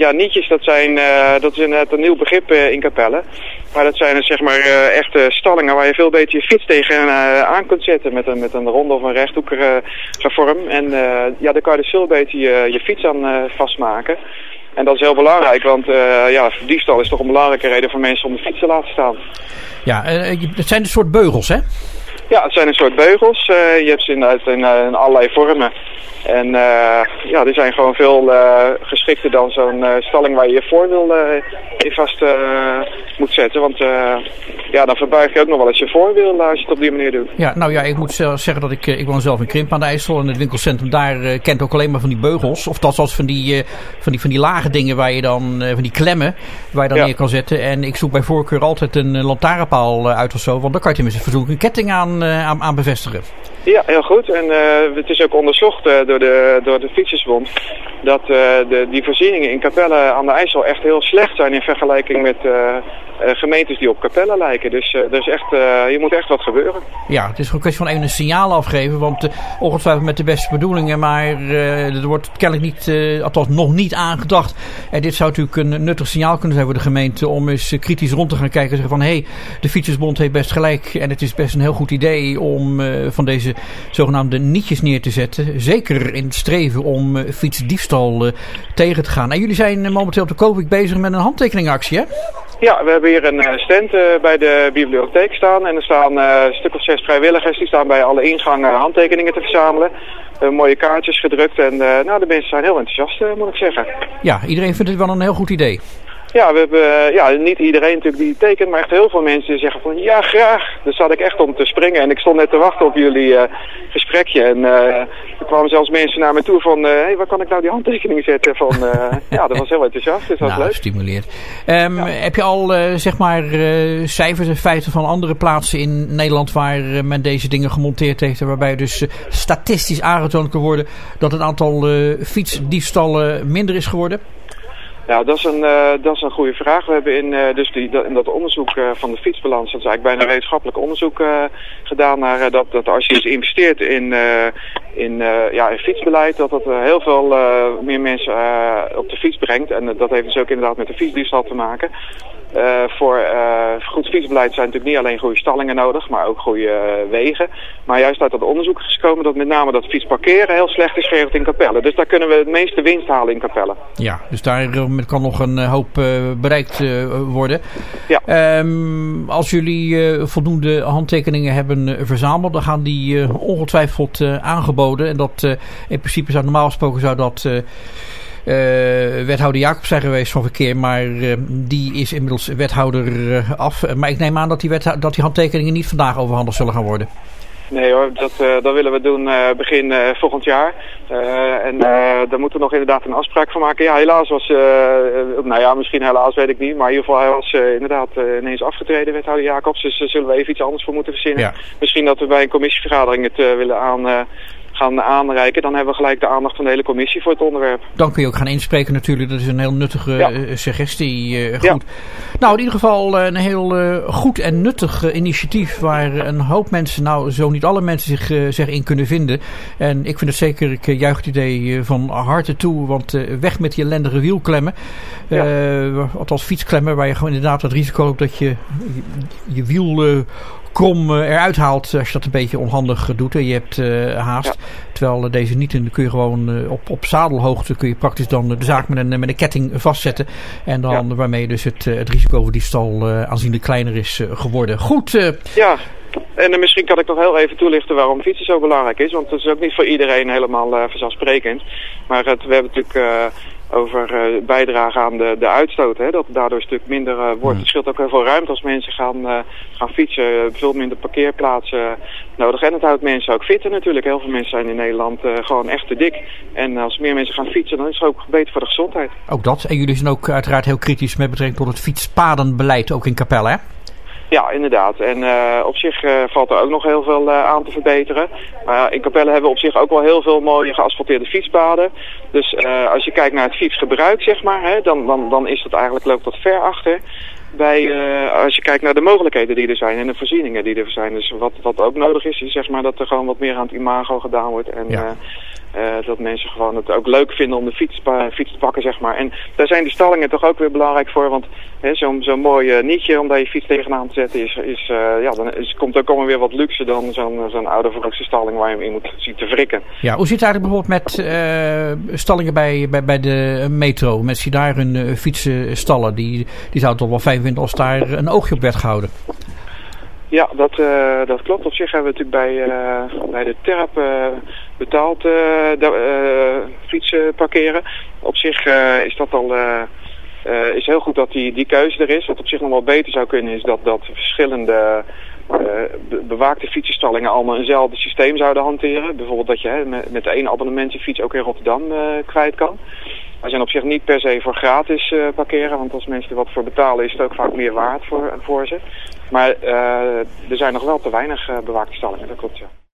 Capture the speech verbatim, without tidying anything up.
Ja, nietjes, dat zijn, uh, dat is inderdaad een nieuw begrip uh, in Capelle. Maar dat zijn dus, zeg maar uh, echte stallingen waar je veel beter je fiets tegen uh, aan kunt zetten met een, met een ronde of een rechthoekige vorm. En uh, ja, daar kan je dus veel beter je, je fiets aan uh, vastmaken. En dat is heel belangrijk, want uh, ja, diefstal is toch een belangrijke reden voor mensen om de fiets te laten staan. Ja, uh, het zijn een soort beugels, hè? Ja, het zijn een soort beugels. Uh, je hebt ze inderdaad in, uh, in allerlei vormen. En uh, ja, die zijn gewoon veel uh, geschikter dan zo'n uh, stalling waar je je voorwiel uh, in vast uh, moet zetten. Want uh, ja, dan verbuig je ook nog wel eens je voorwiel uh, als je het op die manier doet. Ja, nou ja, ik moet zeggen dat ik, ik woon zelf in Krimp aan de IJssel. En het winkelcentrum daar uh, kent ook alleen maar van die beugels. Of dat zoals van die, uh, van die, van die lage dingen waar je dan, uh, van die klemmen, waar je dan ja. neer kan zetten. En ik zoek bij voorkeur altijd een uh, lantaarnpaal uh, uit of zo. Want dan kan je tenminste verzoeken een ketting aan, uh, aan, aan bevestigen. Ja, heel goed. En uh, het is ook onderzocht uh, door de, door de Fietsersbond dat uh, de, die voorzieningen in Capelle aan de IJssel echt heel slecht zijn in vergelijking met uh, uh, gemeentes die op Capelle lijken. Dus uh, er is echt, uh, je moet echt wat gebeuren. Ja, het is een kwestie van even een signaal afgeven, want uh, ongetwijfeld met de beste bedoelingen, maar uh, er wordt kennelijk niet, uh, althans nog niet aangedacht. En dit zou natuurlijk een nuttig signaal kunnen zijn voor de gemeente om eens uh, kritisch rond te gaan kijken en zeggen van hé, hey, de Fietsersbond heeft best gelijk en het is best een heel goed idee om uh, van deze zogenaamde nietjes neer te zetten. Zeker in het streven om uh, fietsdiefstal uh, tegen te gaan. En jullie zijn uh, momenteel op de Koopweek bezig met een handtekeningactie, hè? Ja, we hebben hier een uh, stand uh, bij de bibliotheek staan. En er staan uh, een stuk of zes vrijwilligers. Die staan bij alle ingangen handtekeningen te verzamelen. Uh, mooie kaartjes gedrukt. En uh, nou, de mensen zijn heel enthousiast, uh, moet ik zeggen. Ja, iedereen vindt het wel een heel goed idee. Ja, we hebben, ja, niet iedereen natuurlijk die tekent, maar echt heel veel mensen die zeggen van ja, graag. Daar zat ik echt om te springen en ik stond net te wachten op jullie uh, gesprekje. En uh, er kwamen zelfs mensen naar me toe van, hé, uh, hey, waar kan ik nou die handtekening zetten? Van, uh, ja, dat was heel enthousiast, dus dat was nou, leuk. Stimuleert. Um, ja. Heb je al, uh, zeg maar, uh, cijfers en feiten van andere plaatsen in Nederland waar uh, men deze dingen gemonteerd heeft en waarbij dus uh, statistisch aangetoond kan worden dat het aantal uh, fietsdiefstallen minder is geworden? Ja, dat is een, uh, dat is een goede vraag. We hebben in, uh, dus die, dat, in dat onderzoek uh, van de fietsbalans, dat is eigenlijk bijna een wetenschappelijk onderzoek uh, gedaan naar uh, dat, dat als je dus investeert in, uh, in, uh, ja, in fietsbeleid, dat dat uh, heel veel uh, meer mensen uh, op de fiets brengt. En uh, dat heeft dus ook inderdaad met de fietsdiefstal te maken. Uh, voor uh, goed fietsbeleid zijn natuurlijk niet alleen goede stallingen nodig, maar ook goede uh, wegen. Maar juist uit dat onderzoek is gekomen dat met name dat fietsparkeren heel slecht is geregeld in Capelle. Dus daar kunnen we het meeste winst halen in Capelle. Ja, dus daar kan nog een hoop uh, bereikt uh, worden. Ja. Um, als jullie uh, voldoende handtekeningen hebben uh, verzameld, dan gaan die uh, ongetwijfeld uh, aangeboden. En dat uh, in principe zou normaal gesproken zou dat Uh, Uh, wethouder Jacobs zijn geweest van verkeer, maar uh, die is inmiddels wethouder uh, af. Uh, maar ik neem aan dat die, wethou- dat die handtekeningen niet vandaag overhandigd zullen gaan worden. Nee hoor, dat, uh, dat willen we doen uh, begin uh, volgend jaar. Uh, en uh, daar moeten we nog inderdaad een afspraak van maken. Ja, helaas was, uh, uh, nou ja, misschien helaas weet ik niet, maar in ieder geval hij was uh, inderdaad uh, ineens afgetreden, wethouder Jacobs. Dus daar uh, zullen we even iets anders voor moeten verzinnen. Ja. Misschien dat we bij een commissievergadering het uh, willen aan... Uh, gaan aanreiken, dan hebben we gelijk de aandacht van de hele commissie voor het onderwerp. Dan kun je ook gaan inspreken natuurlijk. Dat is een heel nuttige ja. uh, suggestie. Uh, goed. Ja. Nou, in ieder geval uh, een heel uh, goed en nuttig uh, initiatief waar een hoop mensen, nou zo niet alle mensen zich, uh, zich in kunnen vinden. En ik vind het zeker, ik uh, juich het idee uh, van harte toe, want uh, weg met die ellendige wielklemmen. Uh, ja. Althans fietsklemmen, waar je gewoon inderdaad het risico loopt dat je je, je wiel uh, krom uh, eruit haalt als je dat een beetje onhandig uh, doet en je hebt uh, haast. Ja. Terwijl uh, deze niet, en dan kun je gewoon uh, op, op zadelhoogte kun je praktisch dan uh, de zaak met een, met een ketting vastzetten. En dan ja. waarmee dus het, uh, het risico voor diefstal uh, aanzienlijk kleiner is uh, geworden. Goed. Uh, ja. En uh, misschien kan ik nog heel even toelichten waarom fietsen zo belangrijk is. Want het is ook niet voor iedereen helemaal uh, vanzelfsprekend. Maar het, we hebben natuurlijk uh, over uh, bijdrage aan de, de uitstoot. Hè, dat daardoor een stuk minder uh, wordt. Het scheelt ook heel veel ruimte als mensen gaan, uh, gaan fietsen. Uh, veel minder parkeerplaatsen uh, nodig. En het houdt mensen ook fitter natuurlijk. Heel veel mensen zijn in Nederland uh, gewoon echt te dik. En als meer mensen gaan fietsen, dan is het ook beter voor de gezondheid. Ook dat. En jullie zijn ook uiteraard heel kritisch met betrekking tot het fietspadenbeleid ook in Capelle, hè? Ja, inderdaad. En uh, op zich uh, valt er ook nog heel veel uh, aan te verbeteren. Uh, in Capelle hebben we op zich ook wel heel veel mooie geasfalteerde fietspaden. Dus uh, als je kijkt naar het fietsgebruik, zeg maar, hè, dan, dan, dan is dat eigenlijk, loopt dat ver achter. bij, uh, als je kijkt naar de mogelijkheden die er zijn en de voorzieningen die er zijn. Dus wat, wat ook nodig is, is zeg maar dat er gewoon wat meer aan het imago gedaan wordt. En ja. uh, uh, dat mensen gewoon het ook leuk vinden om de fiets, uh, fiets te pakken, zeg maar. En daar zijn die stallingen toch ook weer belangrijk voor. Want zo'n zo'n mooi uh, nietje om daar je fiets tegenaan te zetten is, is uh, ja, dan is, komt ook allemaal weer wat luxe dan zo'n zo'n ouderwetse stalling waar je hem in moet zien te wrikken. Ja, hoe zit het eigenlijk bijvoorbeeld met uh, stallingen bij, bij, bij de metro? Met zie daar een uh, fietsstallen, die, die zouden toch wel fijn vinden als daar een oogje op werd gehouden. Ja, dat, uh, dat klopt. Op zich hebben we natuurlijk bij, uh, bij de Terp uh, betaald uh, de, uh, fietsen parkeren. Op zich uh, is dat al uh, uh, is heel goed dat die, die keuze er is. Wat op zich nog wel beter zou kunnen is dat, dat verschillende uh, be- bewaakte fietsenstallingen allemaal eenzelfde systeem zouden hanteren. Bijvoorbeeld dat je hè, met, met één abonnement je fiets ook in Rotterdam uh, kwijt kan. Wij zijn op zich niet per se voor gratis uh, parkeren, want als mensen er wat voor betalen is het ook vaak meer waard voor, voor ze. Maar uh, er zijn nog wel te weinig uh, bewaakte stallingen, dat klopt ja.